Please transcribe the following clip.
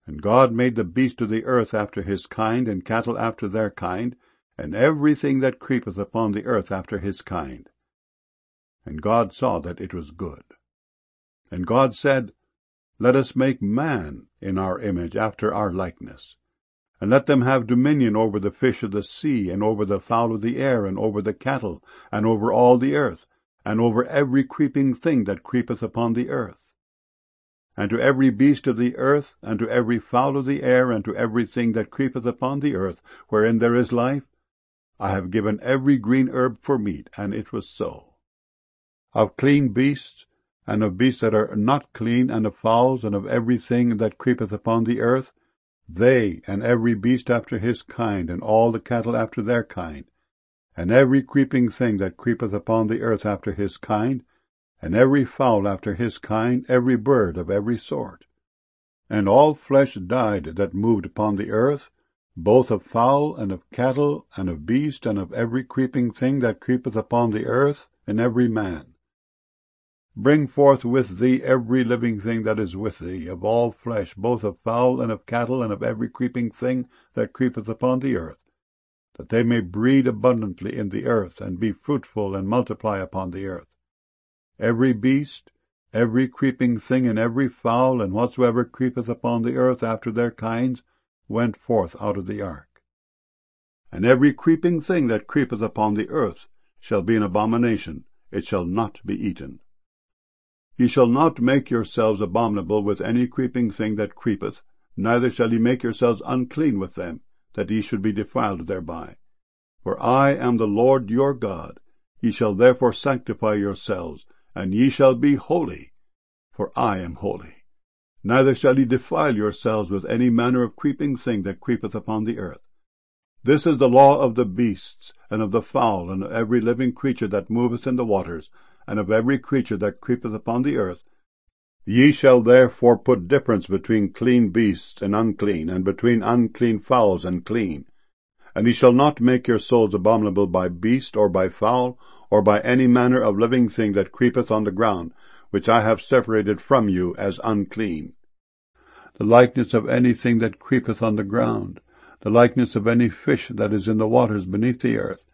And God made the beast of the earth after his kind, and cattle after their kind, and everything that creepeth upon the earth after his kind. And God saw that it was good. And God said, Let us make man in our image, after our likeness. And let them have dominion over the fish of the sea, and over the fowl of the air, and over the cattle, and over all the earth, and over every creeping thing that creepeth upon the earth. And to every beast of the earth, and to every fowl of the air, and to everything that creepeth upon the earth, wherein there is life, I have given every green herb for meat, and it was so. Of clean beasts, and of beasts that are not clean, and of fowls, and of everything that creepeth upon the earth, they, and every beast after his kind, and all the cattle after their kind, and every creeping thing that creepeth upon the earth after his kind, and every fowl after his kind, every bird of every sort. And all flesh died that moved upon the earth, both of fowl, and of cattle, and of beast, and of every creeping thing that creepeth upon the earth, and every man. Bring forth with thee every living thing that is with thee, of all flesh, both of fowl, and of cattle, and of every creeping thing that creepeth upon the earth, that they may breed abundantly in the earth, and be fruitful, and multiply upon the earth. Every beast, every creeping thing, and every fowl, and whatsoever creepeth upon the earth after their kinds, went forth out of the ark. And every creeping thing that creepeth upon the earth shall be an abomination, it shall not be eaten. Ye shall not make yourselves abominable with any creeping thing that creepeth, neither shall ye make yourselves unclean with them, that ye should be defiled thereby. For I am the Lord your God. Ye shall therefore sanctify yourselves, and ye shall be holy, for I am holy. Neither shall ye defile yourselves with any manner of creeping thing that creepeth upon the earth. This is the law of the beasts, and of the fowl, and of every living creature that moveth in the waters, and of every creature that creepeth upon the earth. Ye shall therefore put difference between clean beasts and unclean, and between unclean fowls and clean. And ye shall not make your souls abominable by beast, or by fowl, or by any manner of living thing that creepeth on the ground, which I have separated from you as unclean. The likeness of anything that creepeth on the ground, the likeness of any fish that is in the waters beneath the earth,